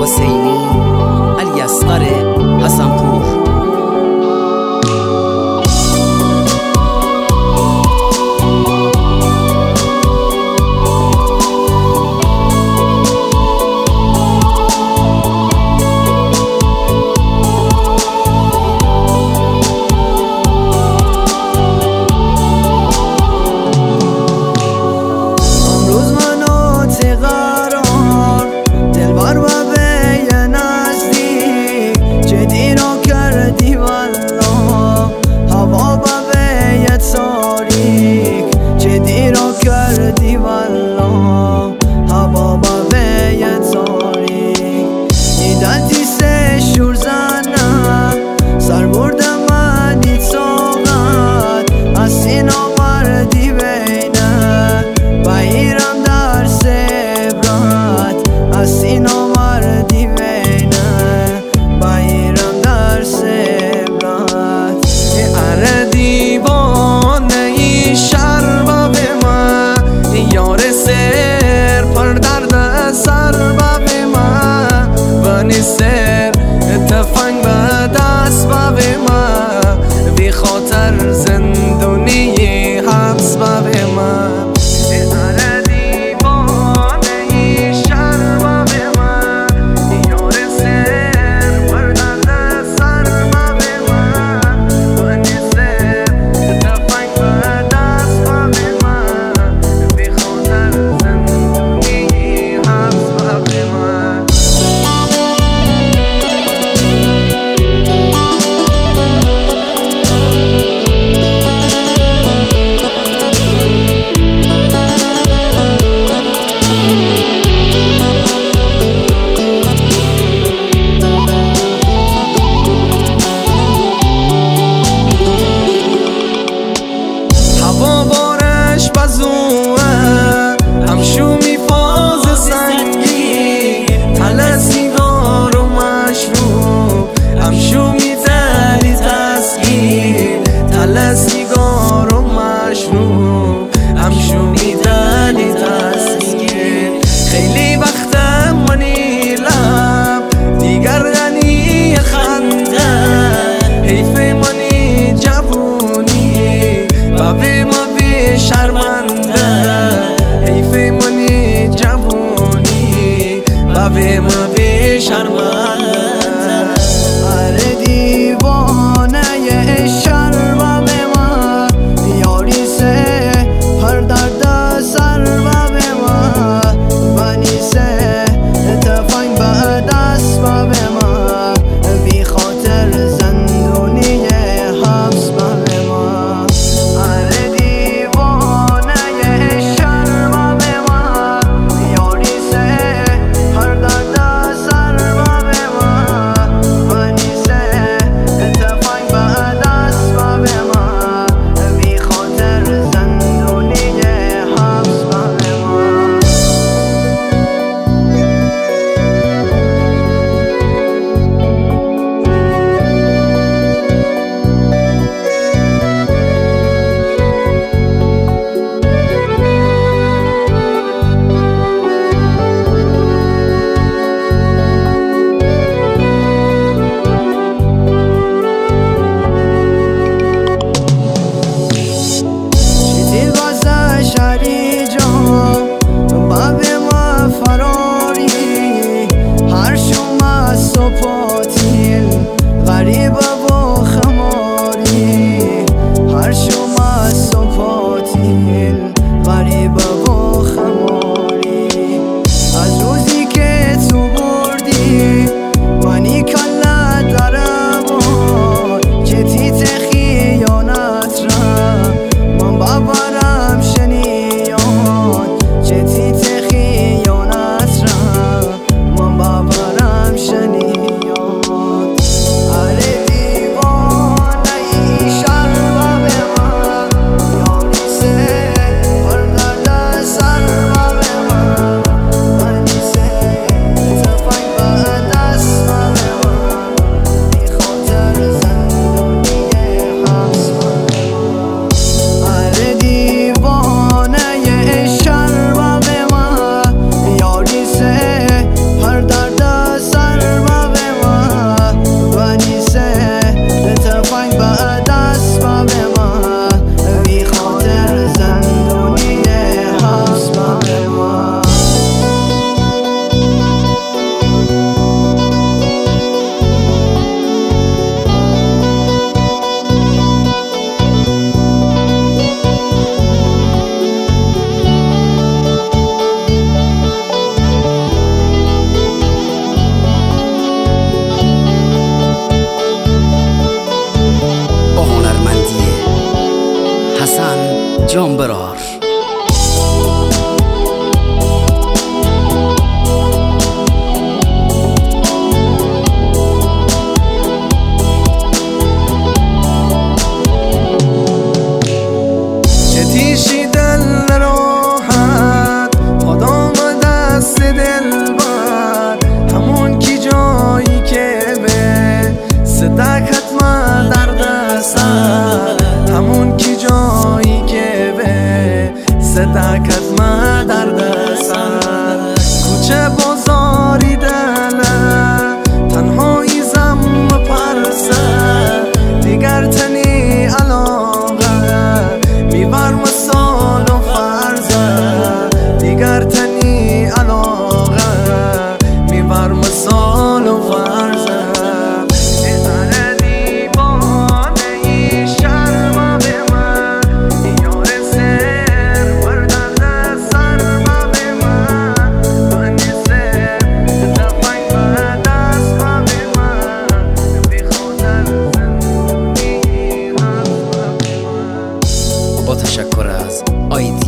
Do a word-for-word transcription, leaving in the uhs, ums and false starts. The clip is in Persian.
حسینی علی اصغر حسنپور. کردی والله هوا با وی تاریک دیدتی سه شور زنم سر بردم منی طاقت از سین آوردی بینه بایرم در سبرت از سین آوردی بینه بایرم در سبرت اره دیوانه ای شربا به یار سر پر درد سر با به من بانی سر تفنگ به دست با به من بی خاطر زندونی حبس با به من خیلی وقتم منی لب دیگر غنی خنده حیف منی جوونی و به ما بی شرمنده حیف منی جوونی و به ما بی شرمنده اره دیوانه شرم به ما یاری سه پر درد سر و به ما بانی سه تفنگ به دست و به ما بی خاطر زندونی حبس و به ما اره دیوانه شرم به ما یاری سه پر درد سر و به ما بانی سه تفنگ به دست و به ما بی خاطر زندونی حبس و به ما شری جان با به ما فراری هر شما سپاتیل غریب و خماری هر شما سپاتیل غریب و خماری از روزی که تو بردی منی کلا درم که تیت خیانت را من باورم شنیاد من باورم شنیاد اره با تشکر از آیدی